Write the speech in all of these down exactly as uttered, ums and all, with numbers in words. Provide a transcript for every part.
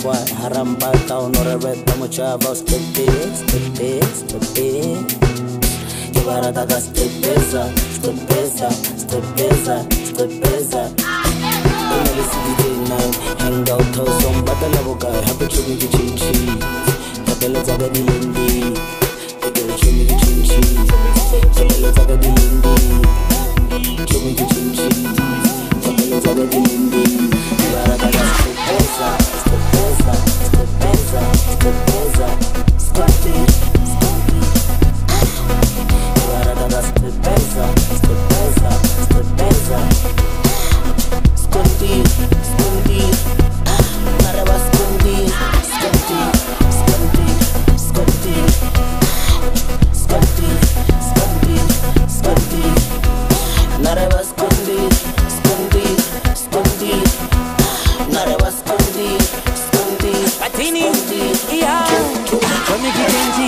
kwa harambata honorable mochava stepes stepes stepes Kibarata ga stepesa stepesa stepesa stepesa Hang out to some battle of guy, happy to me chin cheese. Tabella zaga di lindi, tabella to me chin cheese. Tabella zaga di lindi, to me chin cheese. Tabella zaga di lindi, Kibarata ga stepesa, stepesa, stepesa, stepesa, stepesa. Kibarata ga stepesa, stepesa, stepesa. Skunty, skunty, naraba skunty, skunty, skunty, skunty, skunty, skunty, skunty, naraba skunty, skunty, skunty, naraba skunty, skunty, Patini, yeah, kami kikenji,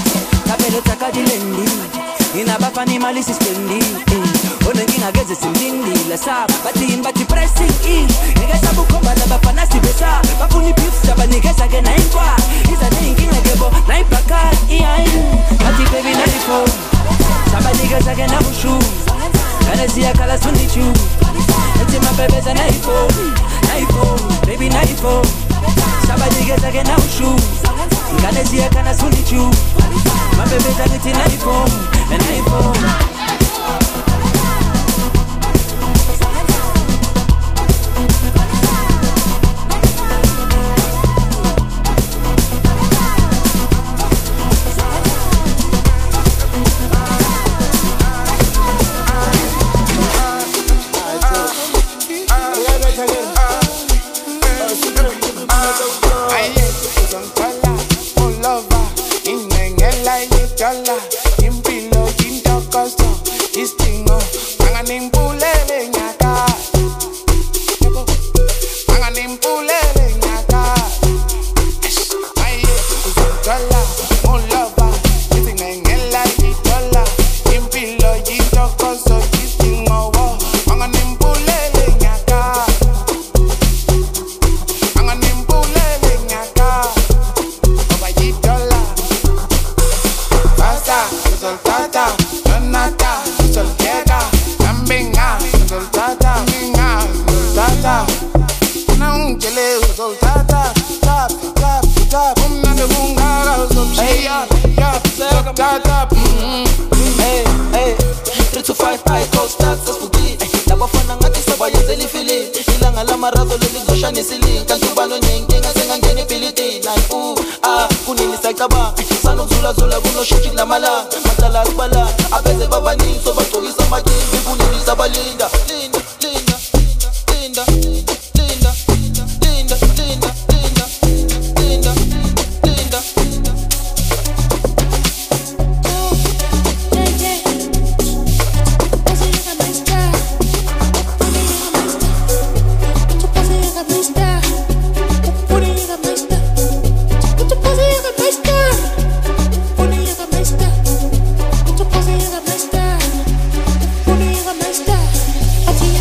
kabelo takadilendi, inabafani malisi spendi. Onengina geze simdindi la saba batin bati pressing in ngeza bukomba la bafana sibesa bafuni beef saba nigeza gena inkwa iza ningina gebo na ipaka iya bati baby ninety-four saba nigeza gena bushu kanazia kala sunichu eti mabebe za ninety-four ninety-four baby ninety-four saba nigeza gena bushu kanazia kana sunichu mabebe za ninety-four ninety-four I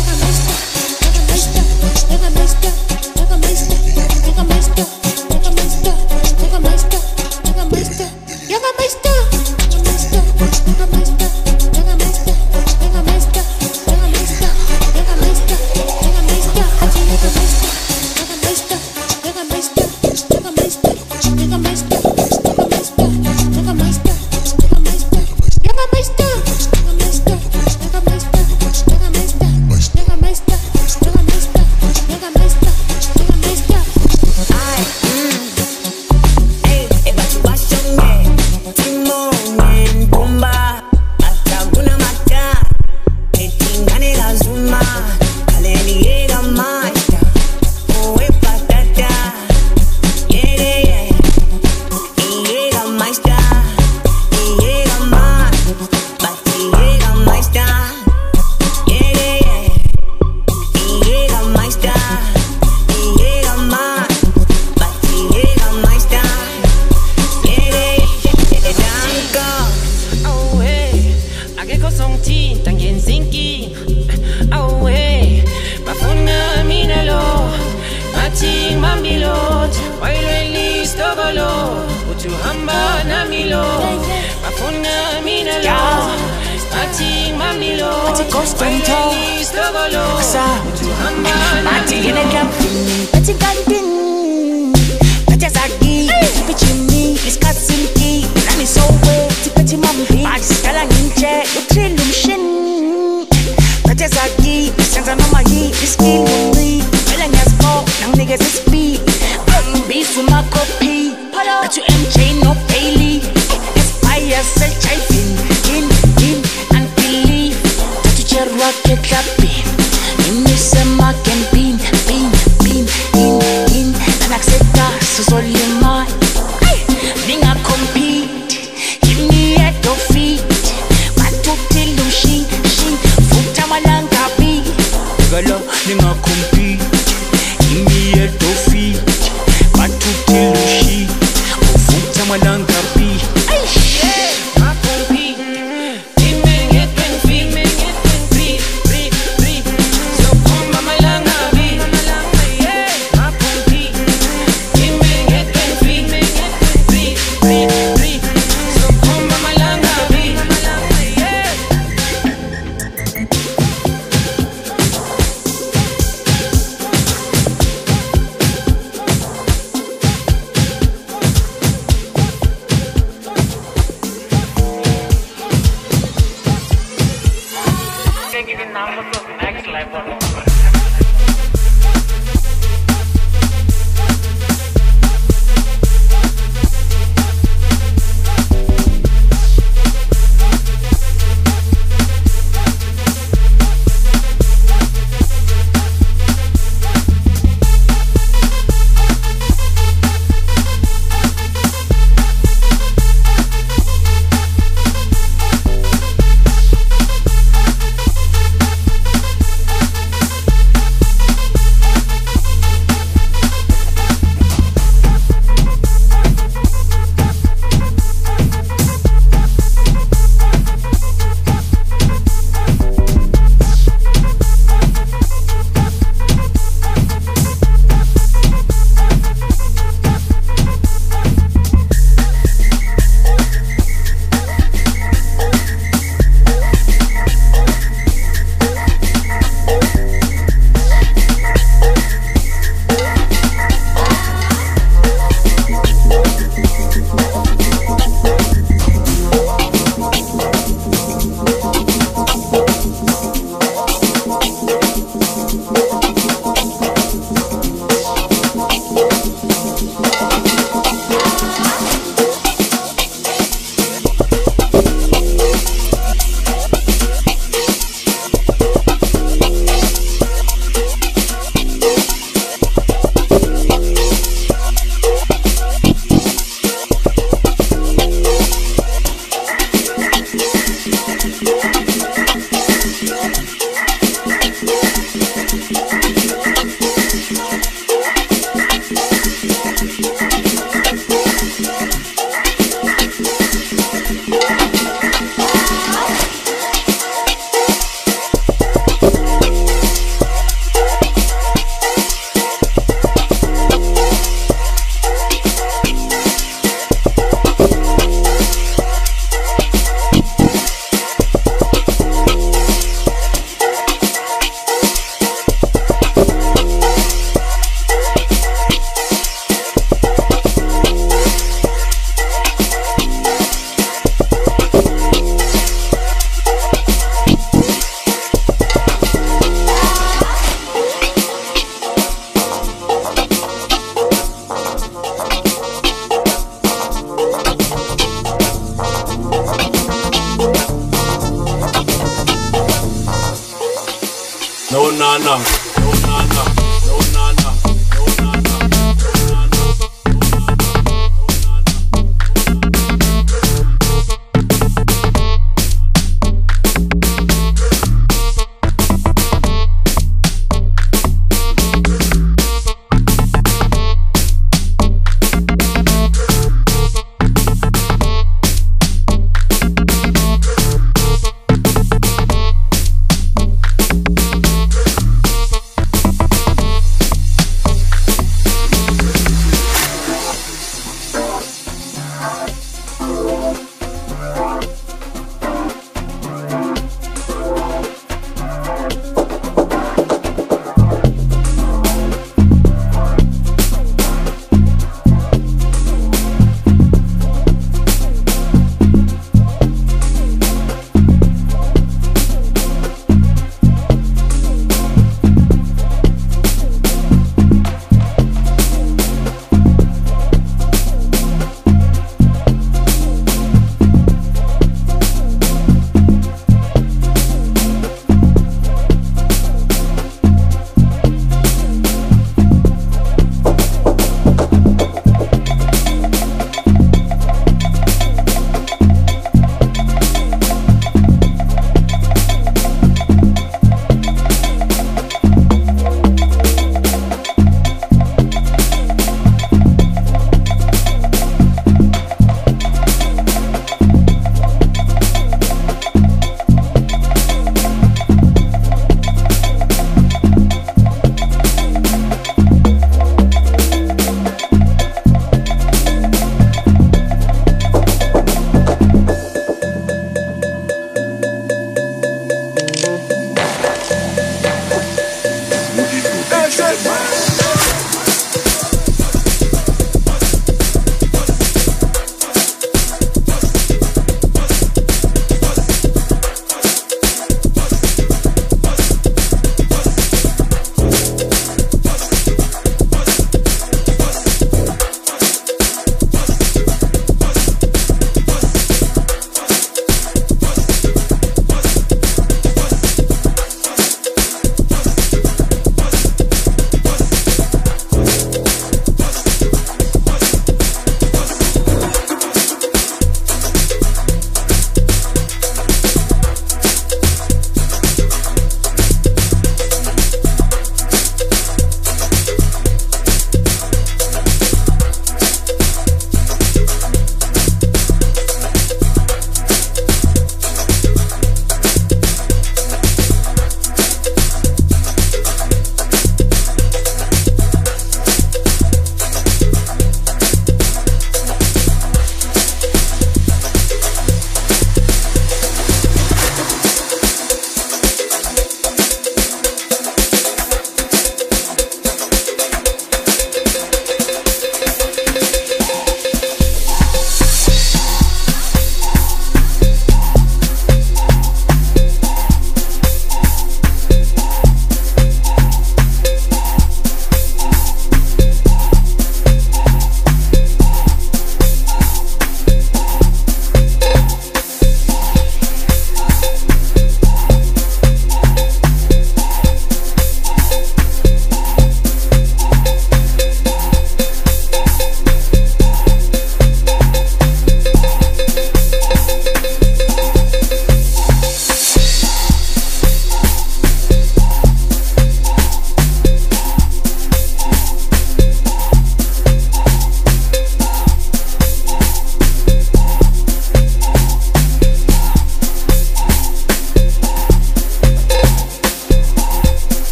Tuhamba na milo, mafuna minalo, mati mamilo, mati constanto, asa, tuhamba na milo, mati kantin, mati zagi, pichini, iskasimki, nani sowe, tipeti mambi, mati skala ninche, utrilum shin, mati zagi, senza nomagi, iski mundi, melanyaspo, nang niggas is speed, be to my copy. But you M J no Bailey. Inspire self chafing in in and believe that you just rocket clapping. In this summer can beam beam beam in in and accept that so only my thing I compete. Give me at your feet. But to tell you she she foot malanga be. Galo ninga compete. Give me at your feet. But to tell you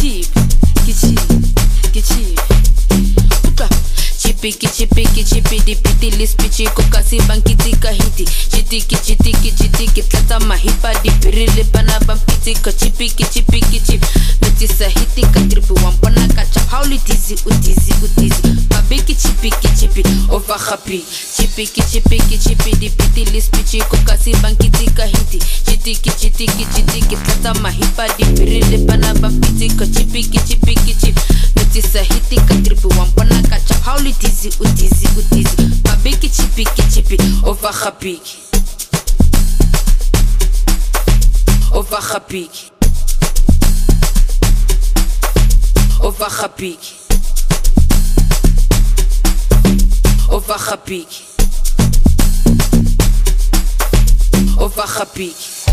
cheap, get cheap, get cheap. Chippy, chippy, chippy, di piti lis pichi kokasi bankiti kahiti. Chitiki, chitiki, chitiki, tata mahipa di pirile bana bampiti ko chippy, chippy, chip. Metisa hiti ka tripu wampana kacha hauli tizi utizi utizi. Babiki chippy, chippy, over happy. Chippy, chippy, chippy, di piti lis pichi kokasi bankiti kahiti. Chitiki, chitiki, chitiki, tata mahipa di pirile bana bampiti ko chippy, chippy, chip. Metisa hiti ka tripu wampana kacha hauli tizi utizi utizi. Babiki chippy, chippy, over happy. Over happy. Over happy. Over happy. Over happy.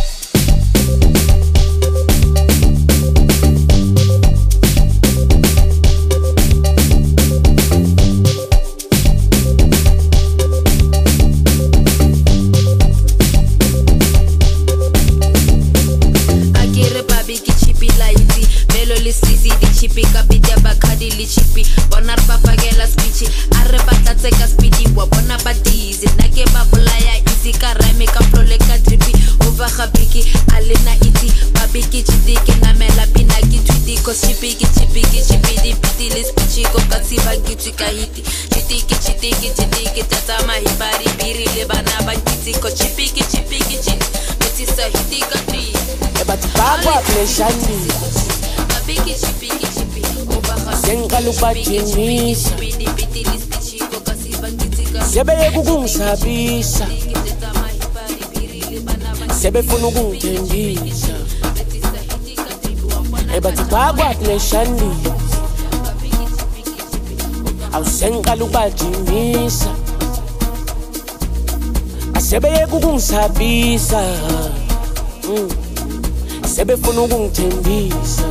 Chippy kapita bakadi li chippy bonar papagela speechy arre batatse ka speedy wa bona badizi nake babulaya easy ka rhyme ka flole ka trippy over habiki alena iti babiki chitiki na mela pina ki tweety ko chippy chippy chippy di piti li speechy ko kasi bagiti ka hiti chitiki chitiki chitiki tata mahibari biri le bana bagiti ko chippy chippy chippy metisa hiti ka tri eba tibagwa pleshandi Sengalubajimisa Sebeye kukungisabisa Sebefuna ukungithembisa Ebathi bakwaphleshandi Awusengalubajimisa Asebeye kukungisabisa Sebefuna ukungithembisa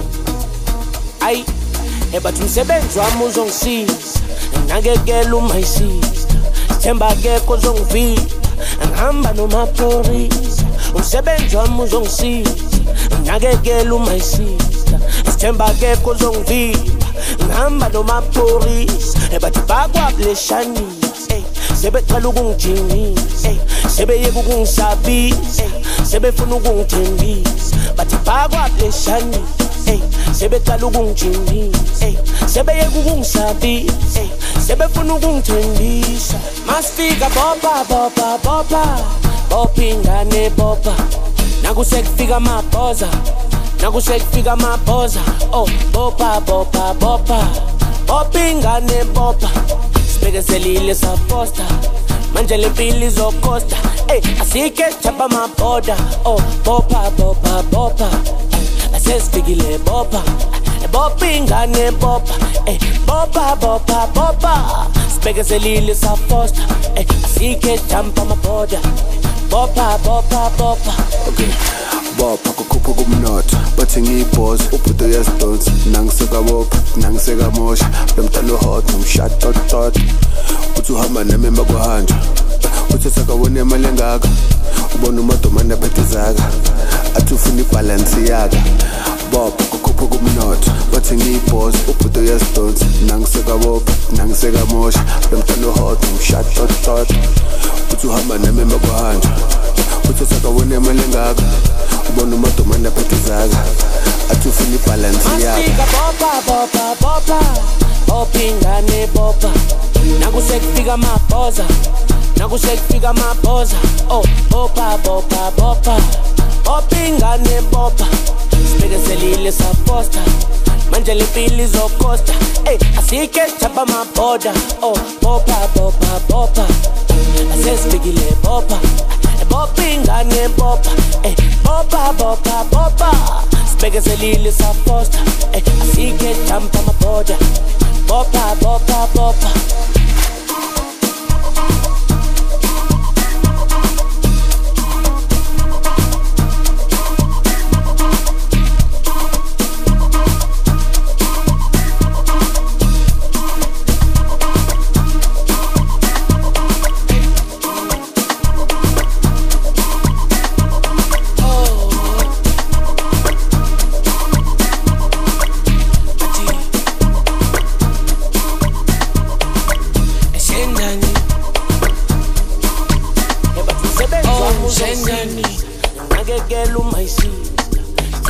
Ay, ebathi umsebenzi wami uzongisiza Ngakekela uma isister Sithemba akekho ozongivila Ngihamba nomaphorisa Umsebenzi wami uzongisiza Ngakekela uma isister Sithemba akekho ozongivila Ngihamba nomaphorisa Ebathi bakwaphleshanisa Sebecela ukungijimisa Sebeyeka ukungisabisa Sebefuna ukungithembisa Bathi bakwaphleshanisa Sebecela ukungijimisa Sebeyeka ukungisabisa Sebefuna ukungithembisa Masifika bopa bopa bopa Bopa ingane bopa Nakusekufika amabhoza Nakusekufika amabhoza Oh bopa bopa bopa Bopa ingane bopa Sibekezelile saposta Manje le mpilo izokosta Ey asike chapa maboda Oh bopa bopa bopa Asesifikile bopa Bopa ingane bopa Eh bopa bopa bopa Sibekezelile saposta Eh asike chapa maboda Bopa bopa bopa Okay Bopa kukhupha kumnotho bathi ngiyibhoza ubhudo yasdonsi nangiseka bopa nangiseka mosha lomntana hot nomshot tot tot uthi uhamba nami emakwahanja uthi sakawona imali engaka ubona umadomanda bethezaka athi ufuna ibalance yaka bopa kukhupha kumnotho bathi ngiyibhoza ubhudo yasdonsi nangiseka bopa nangiseka mosha lomntana hot nomshot tot tot uthi uhamba nami emakwahanja uthi sakawona imali engaka ubona umadomanda bethezaka athi ufuna ibalance yaka Masifika bopa bopa bopa Bopa ingane bopa Nakusekufika amabhoza Nakusekufika amabhoza Oh bopa bopa bopa Bopa ingane bopa Sibekezelile saposta Manje le mpilo izokosta Ey asike chapa maboda Oh bopa bopa bopa Asesifikile bopa Bopa ingane bopa Eh bopa bopa bopa Sibekezelile saposta Eh asike chapa maboda Bopa bopa bopa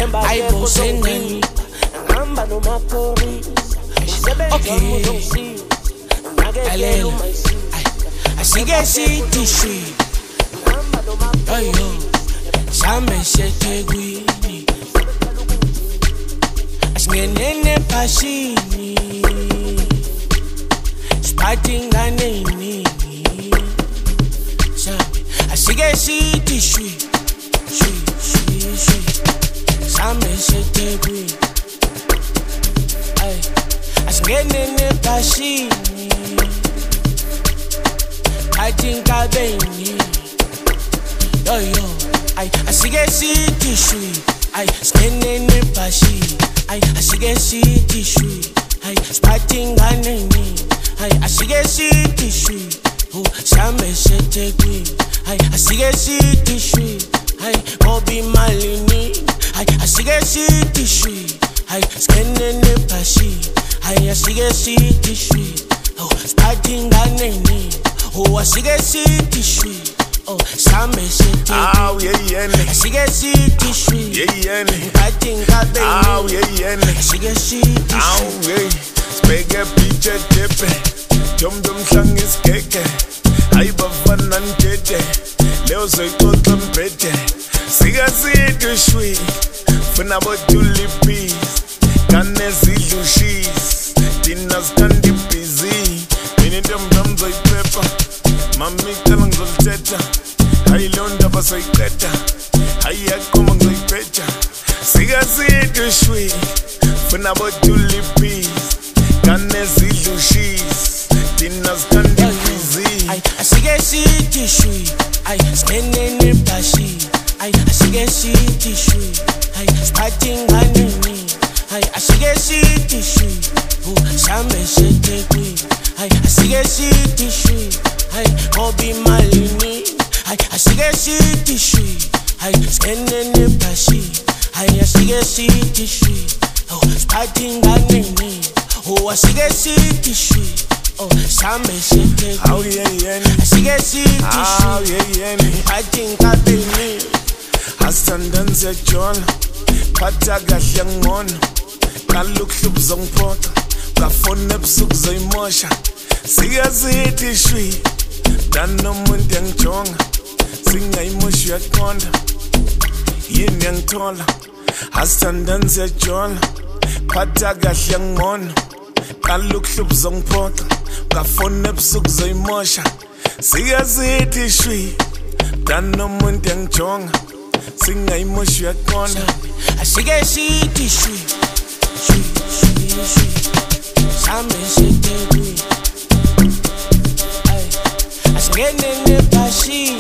ayibosengani ngihamba nomaphorisa okay alela asike sithi shwi ayo shambe sheThekwini asingenene phashini siphathi ingane eyiningi shambe asike sithi shwi shwi shwi shwi shambe sheThekwini ay asingenene phashini phathi inkabeni yo yo ay asike sithi shwi ay singenene phashini ay asike sithi shwi ay siphathi ingane eyiningi ay asike sithi shwi oh shambe sheThekwini ay asike sithi shwi ay ngoba imali iningi ay asike sithi shwi ay singenene phashini ay asike sithi shwi oh siphathi ingane eyiningi oh asike sithi shwi oh shambe sheThekwini aw yeyene asike sithi shwi yeyene phathi ingane aw yeyene asike sithi aw hey sibeke picture tepe dom dom hlang isigeke ayibafana ntete leo soyixoxa mbede sika sithi shwi funa bodulipis kane zidlushis dina skandi busy mina dom dom zoyipepa mami cala ngizolithetha hayi leyo ndaba soyiqeda hayi yaqoma ngizoyiphetha sika sithi shwi funa bodulipis kane zidlushis dina skandi busy ay asike sithi shwi ay singenene phashini ay asike sithi shwi ay siphathi ingane eyiningi ay asike sithi shwi oh shambe sheThekwini ay asike sithi shwi ay ngoba imali iningi ay asike sithi shwi ay singenene phashini ay asike sithi shwi oh siphathi ingane eyiningi oh asike sithi shwi oh shambe sheThekwini aw yeyene asike sithi aw shwi yeyene phathi inkabeni asithandani siyajona phatha kahle ngcono kalukuhlubu zongiphoqa ngafona ebusuku zoyimosha sikazithi shwi danomuntu yangijonga singayimoshi uyaqonda yini yangithola asithandani siyajona phatha kahle ngcono kalukuhlubu zongiphoqa ngafona ebusuku zoyimosha sikazithi shwi danomuntu yangijonga singayimoshi uyaqonda asike sithi shwi shwi shwi shwi shambe sheThekwini ay asingenene phashini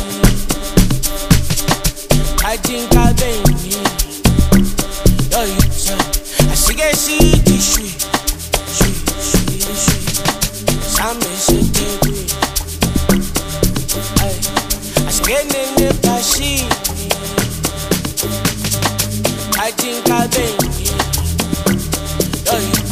phathi inkabeni yo yo asike sithi shwi shwi shwi shwi shambe sheThekwini ay asingenene phashini phathi inkabeni yo yo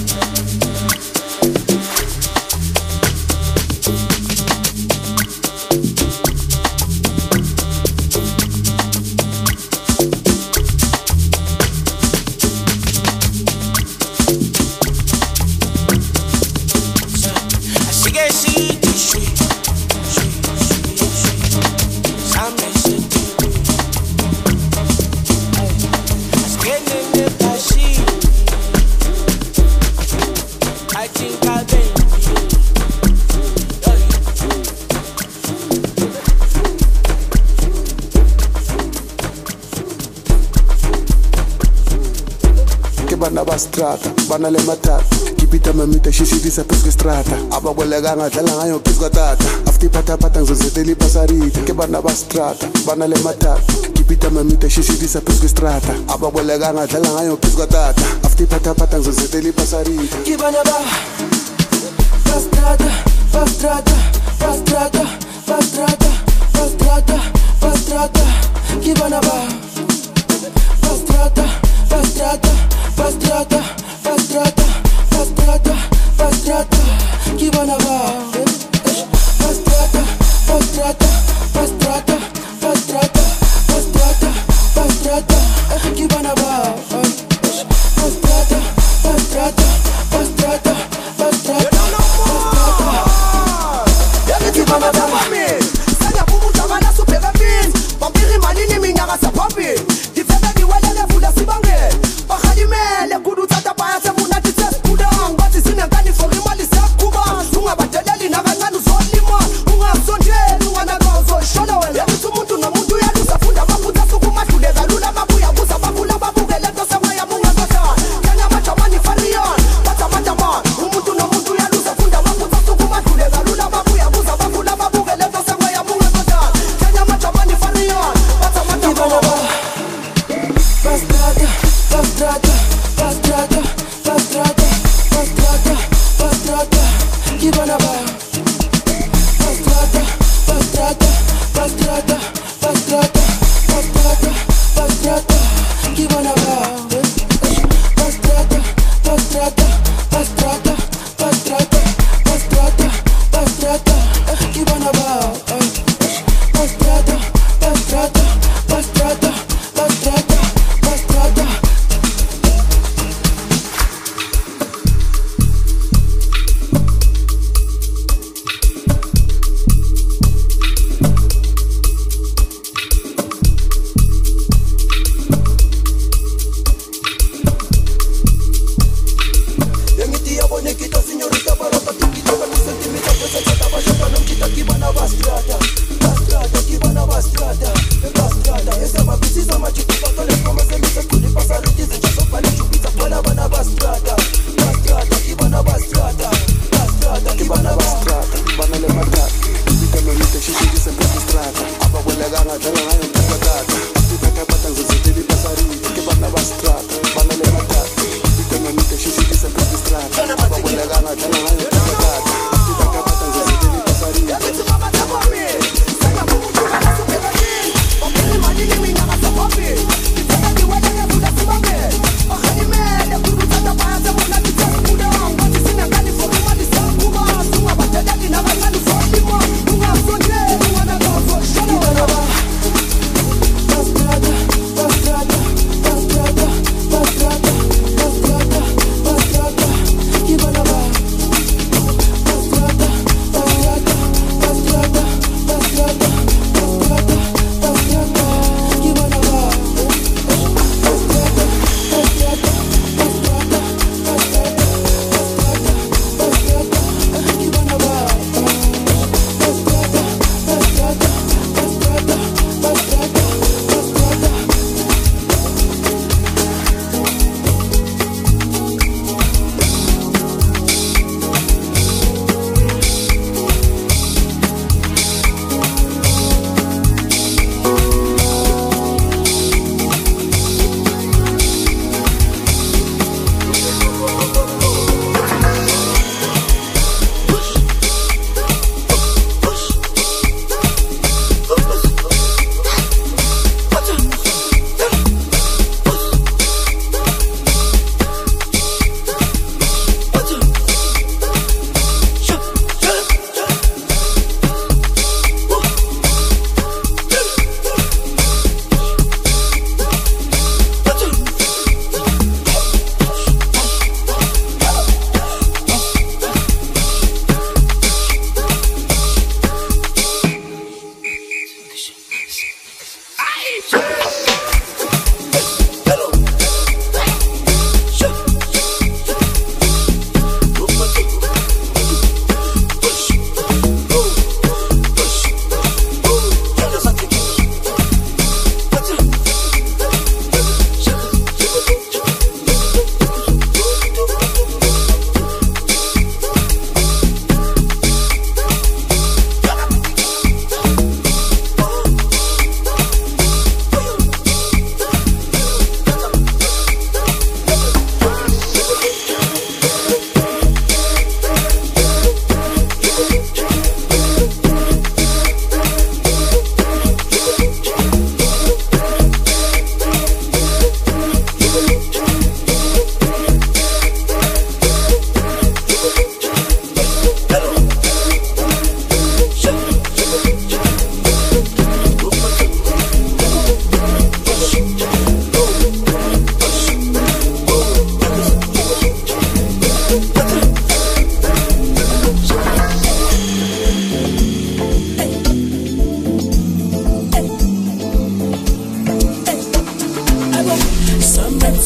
asike sithi shwi shwi shwi shwi shambe sheThekwini ay asingenene phashini phathi inkabeni yo yo ke bana ba strata bana le mathata kipita mamita shishitisa phezu kwestrata ababolekanga dlala ngayo phezu kwatata after iphathaphatha ngizozethela ipasarita ke bana ba strata bana le mathata kipita mamita shishitisa phezu kwestrata ababolekanga dlala ngayo phezu kwatata after iphathaphatha ngizozethela ipasarita ke bana ba Fastrada, fastrada, fastrada, fastrada, fastrada, fastrada, que bana ba Fastrada, fastrada, fastrada, fastrada, fastrada, fastrada, que bana ba Fastrada, fastrada, fastrada, fastrada, fastrada, fastrada, que bana ba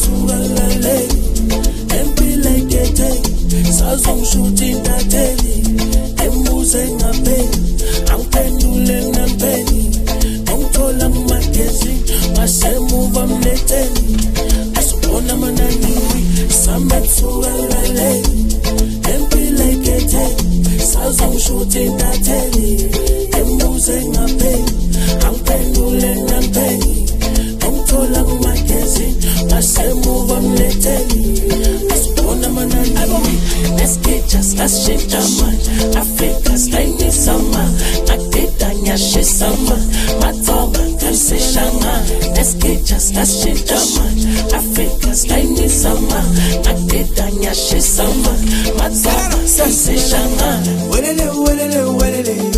Sametsuka lale empila ikete sazongishuthi intatheli embuze ngapheli angiphendule ngampeni ngithola kumagazini wasemuva mletheni asibona mananiwi Sametsuka lale empila ikete sazongishuthi intatheli embuze ngapheli angiphendule ngampeni ngithola kumagazini wasemuva mletheni asibona mananiwi let's get just let's shake the man Africa stay me summer nakita nyashe summer matonga kanse shanga let's get just let's shake the man Africa stay me summer nakita nyashe summer matonga kanse shanga welele welele welele yo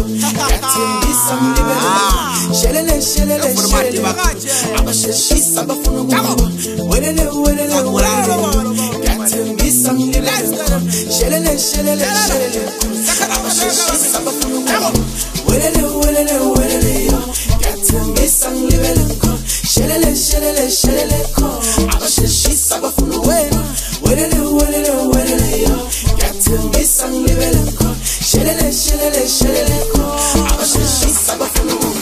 ati some libero shelele shelele shelele abasheshi sabafuna kuba welele welele welele ati some libero shelele shelele shelele abasheshi sabafuna kuba welele welele welele yo ati some libero shelele shelele shelele abasheshi sabafuna kuba welele welele welele yo ati some libero shelele shelele shelele abasheshi sabafuna kuba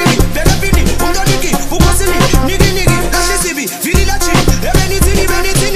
Nigi nigi, nigi nigi, lashi sibi, vili lachi, everything, anything.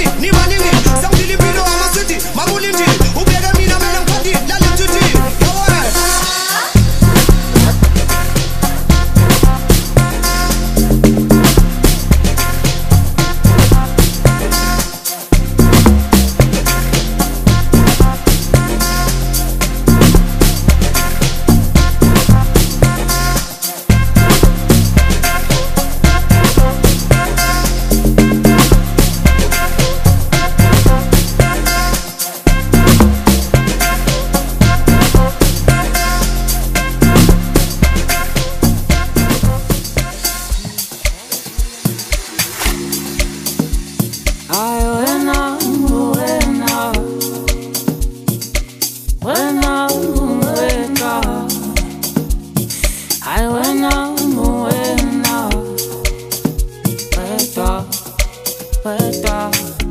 weta.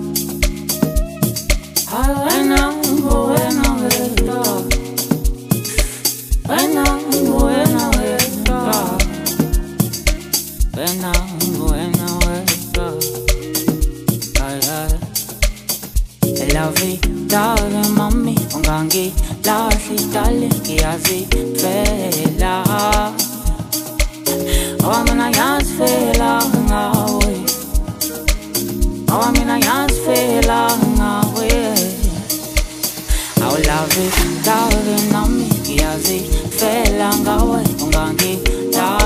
Wena, wena weta. Wena, wena weta. Wena, wena weta. Ay ay. Lavi, lavi mami, ungangi, lavi dale, kiazi fela. Oh, mina yas fela ngawe. Oh, mina yas fela ngawe. I'll love it, love it, nami, kiazi fela ngawe, ungangi la.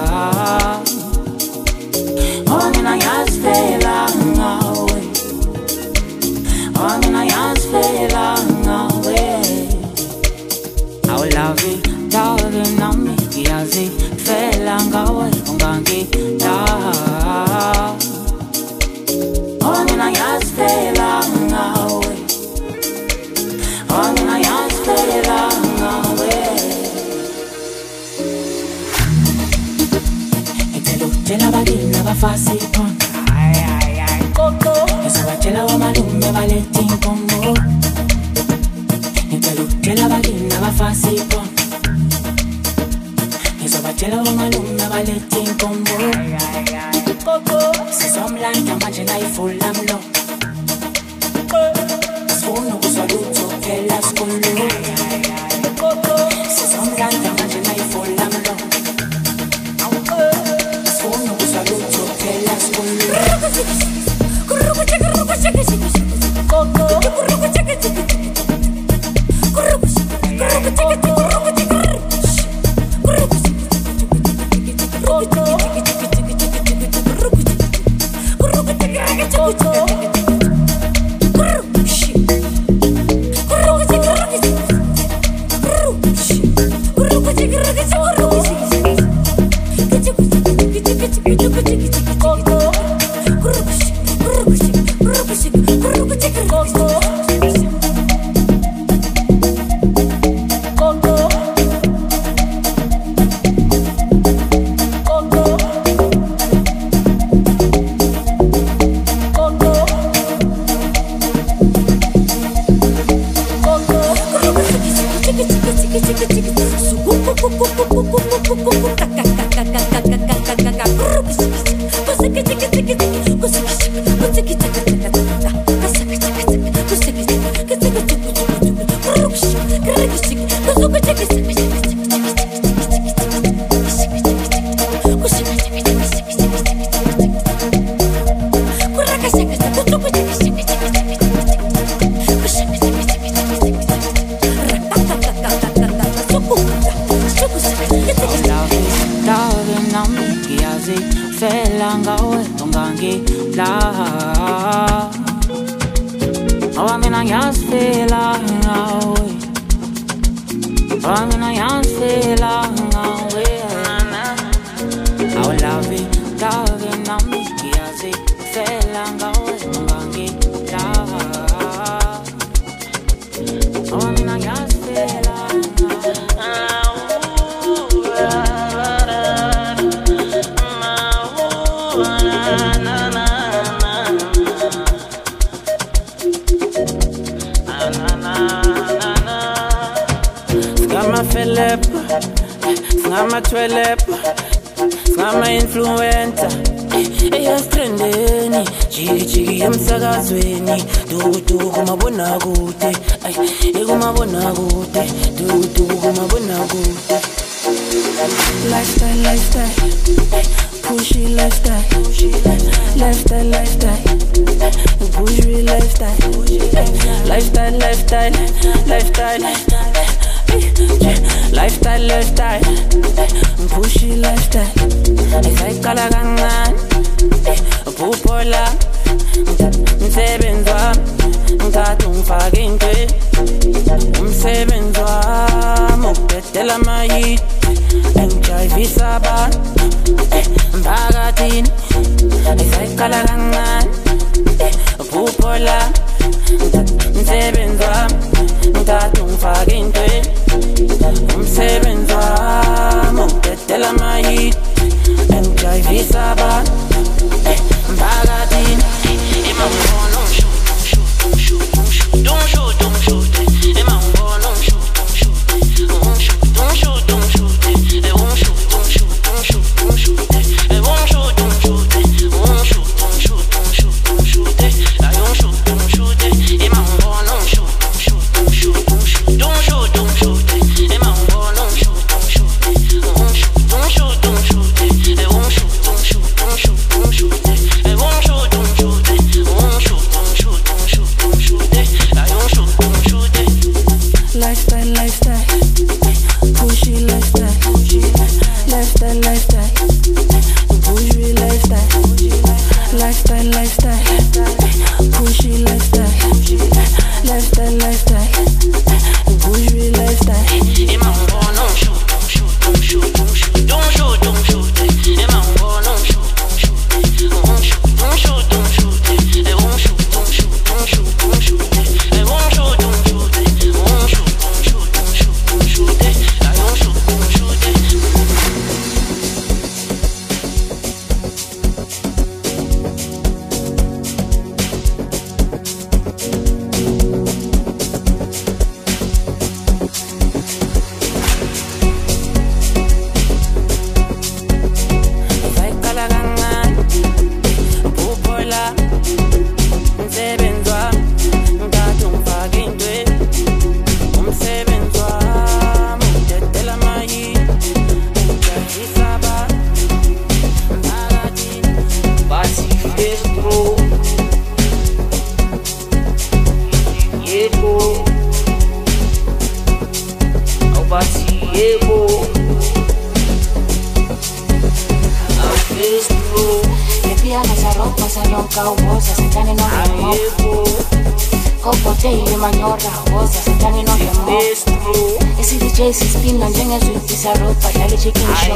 Oh, mina yas fela ngawe. Oh, mina yas fela ngawe. I'll love it, love it, nami, kiazi fela ngawe, ungangi la. Oh, mina yas fela ngawe. Oh, mina yas fela ngawe. Tela badina bafasi pon. Ay ay ay coco. Esa bachela wa malume valetin combo. Tela tela badina bafasi pon. Esa bachela wa malume valetin combo. Ay ay ay coco. Si som like imagine I full am low. Sono kusaluto tela skolo. Ay ay ay coco. Si som like imagine I full am low. Visa ba, Bagadin, Imam umsebenzi wami ngikade ungifake intweni umsebenzi wami udedela mayini ngiyazisaba mphakathini bathi yes bro yebo awubathi yebo awufesi bro Piano sa ropa sa nyong kaubosa sa tani no mo. Kopote ile manyora bosa sa tani no mo. Esi D J si spin na njenga zwiti sa ropa dali chicken show.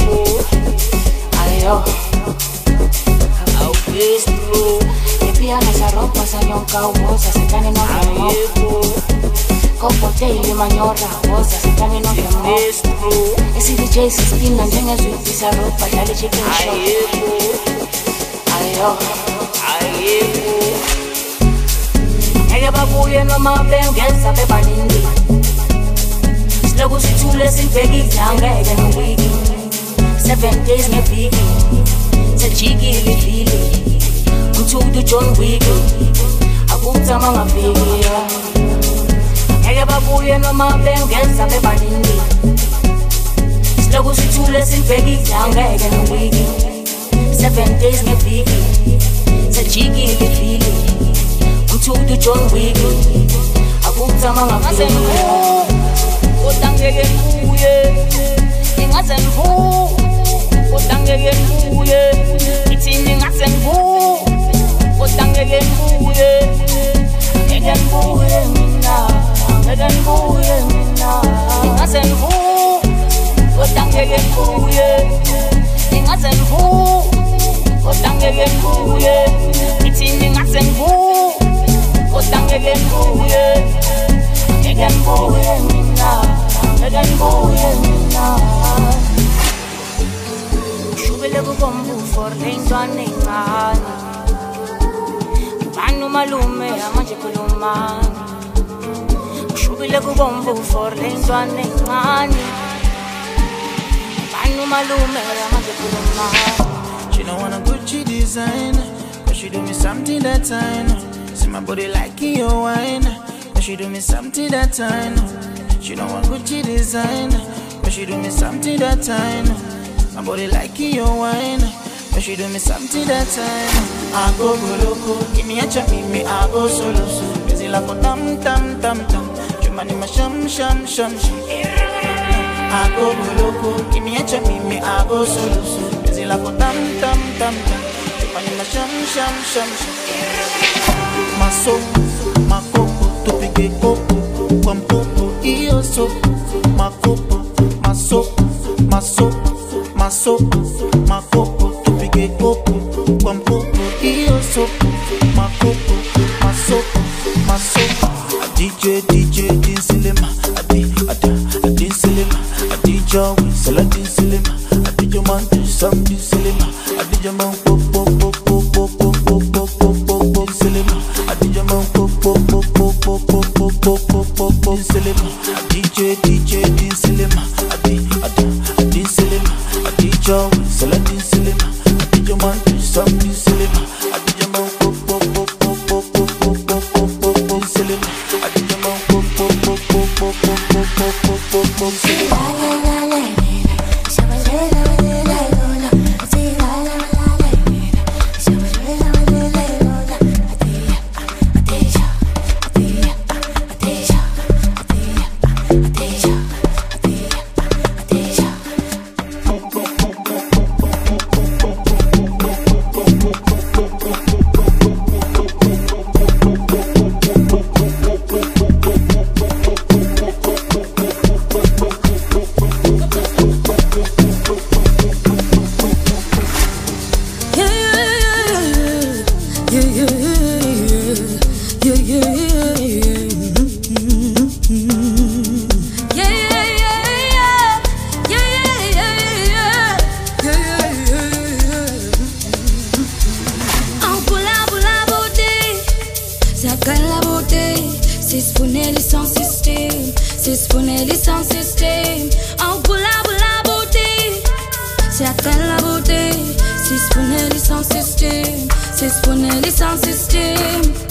Ayo. Au bistro. Piano sa ropa sa nyong kaubosa sa tani no mo. Kopote ile manyora bosa sa tani no mo. Esi D J si spin na njenga zwiti sa ropa dali chicken show. Ayo, ayo. Ngeke babuye noma bengeza bebaningi. Siloku sithule sibhekile angeke nowiki. Seven days ngeviki. Sejikile vili. Umthudu John Wick. Akuthama ngaviki. Ngeke babuye noma bengeza bebaningi. Siloku sithule sibhekile angeke nowiki. Seven days ngeviki sajikile vili umthudu John Wick akuthama ngaviki udangeke mbuye ingaze ngivu udangeke mbuye ithini ngaze ngivu udangeke mbuye ngeke ngibuye mina ngeke ngibuye mina ingaze ngivu udangeke mbuye ingaze ngivu Otangeke mbuye, itini ngase ngivu. Otangeke mbuye, ngeke mbuye mina, ngeke mbuye mina. Shubele kubombu for lentwane ngani. Banu malume amanje kulumani. Shubele kubombu for lentwane ngani. Banu malume amanje kulumani. She don't wanna Gucci design, but she do me something that I know. See my body like your wine, but she do me something that I know. She don't want Gucci design, but she do me something that I know. My body like your wine, but she do me something that I know. I go go loco, give me a chop, me I go solo so. Busy like a tam tam tam tam, Jumani ma sham sham sham sham. I go go loco, give me a chop, me I go solo so. La ko tam tam tam tam, pani ma sham sham sham sham. Maso, makopo, tupige kopo, kwa mpopo iyo so. Makopo, maso, maso, maso, makopo, tupige kopo, kwa mpopo iyo so. Makopo, maso, maso. A D J, D J, din silema, a D, a da, a din silema, a D J, sala din silema. Adijo man do something silema. Adijo man pop pop pop pop pop pop pop pop pop pop silema. Adijo man pop pop pop pop pop pop pop pop pop pop silema. D J D J din silema. Adi ada adin silema. Adijo sala din silema. Adijo man do something silema. Adijo man pop pop pop pop pop pop pop pop pop pop silema. Adijo man pop pop pop pop pop pop pop pop pop pop silema. C'est ce qu'on est sans système, c'est ce qu'on est sans système.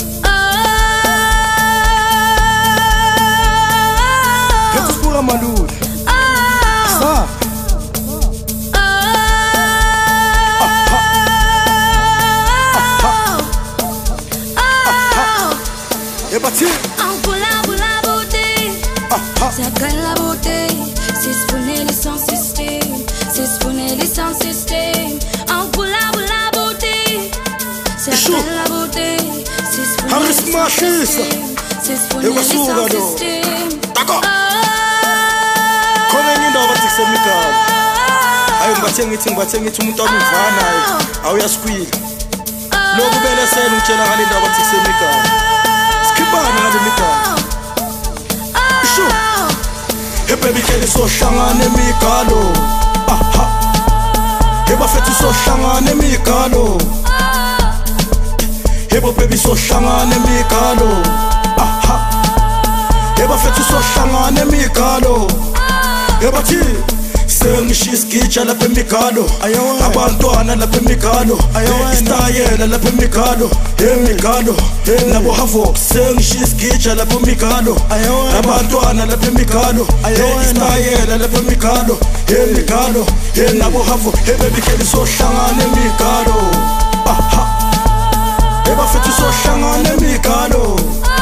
Ebati. Ampula bula beauté. Ça gagne la beauté. C'est spooner les sans système. C'est spooner les sans système. Ampula bula beauté. Ça gagne la beauté. C'est spooner les sans système. C'est spooner les sans système. D'accord. Kona nginda bathikise mikalo. Ayi ngibathe ngithi ngibathe ngithi umuntu amuvana awuyaskwila. Lokhu belesela ngitshela ngale ndaba bathikise mikalo. Skipana ngale mikalo. Sho. Hey baby kele so hlangane mikalo. Aha. Hey bafethu so hlangane mikalo. Hey baby so hlangane mikalo. Aha. Hey bafethu so hlangane mikalo. Ebati sengishisa gija lapha emikalo abantwana lapha emikalo istayela lapha emikalo emikalo nabo havoc sengishisa gija lapha emikalo abantwana lapha emikalo istayela lapha emikalo emikalo nabo havoc baby kele so hlangana emikalo aha ebafethu so hlangana emikalo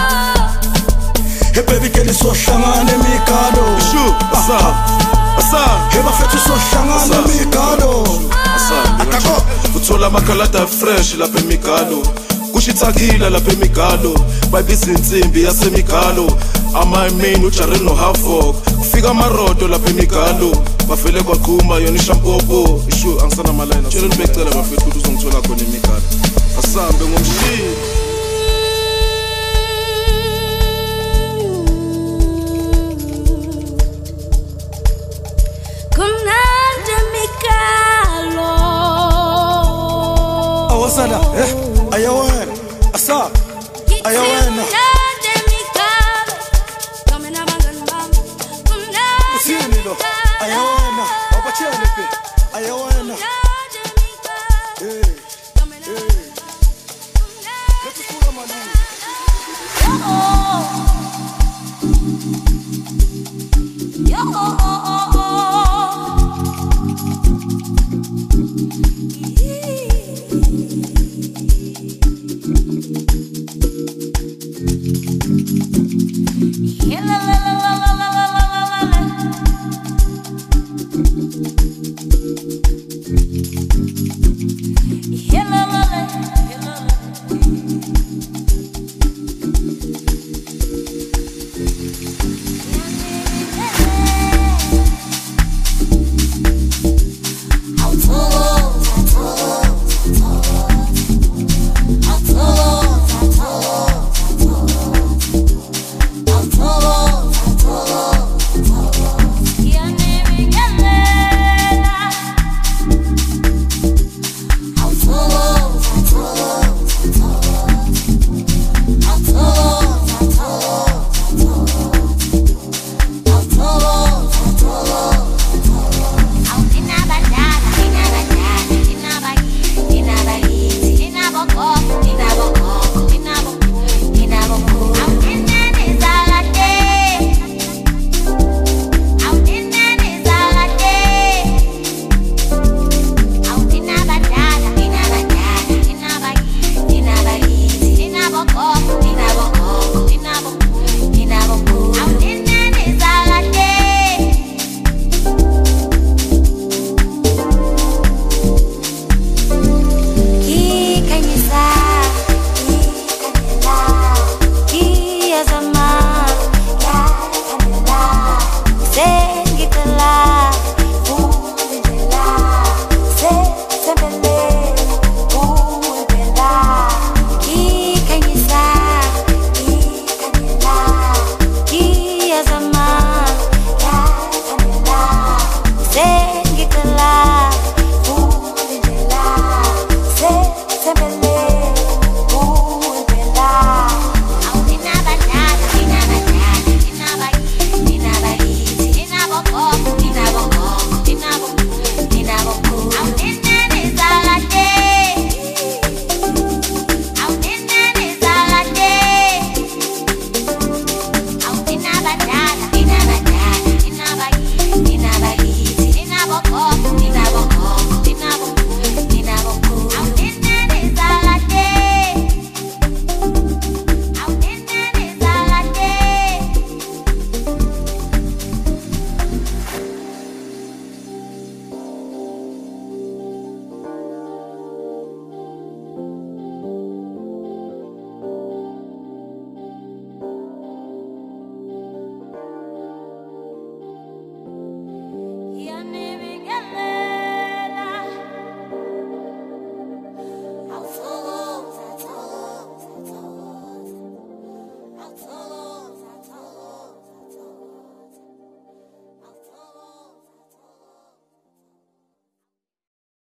Hey baby kele so hlangana emikalo shu asa asa hey bafethu so hlangana emikalo asa akako uthola amakhalada fresh lapha emikalo kushithakila lapha emikalo bayibiza insimbi yasemikalo ama main uJaren no Havoc kufika amarodo lapha emikalo bafele kwaqhuma yona ishampopo shu angisana malayina tshela ubecela bafethu ukuthi uzongithola khona emikalo asambe ngomshini Awasala, eh, ayawana, asa, ayawana. Usini lo, ayawana, wapachele pe, ayawana. Eh, eh. Let's kula mali. Yo, oh, oh, oh, oh.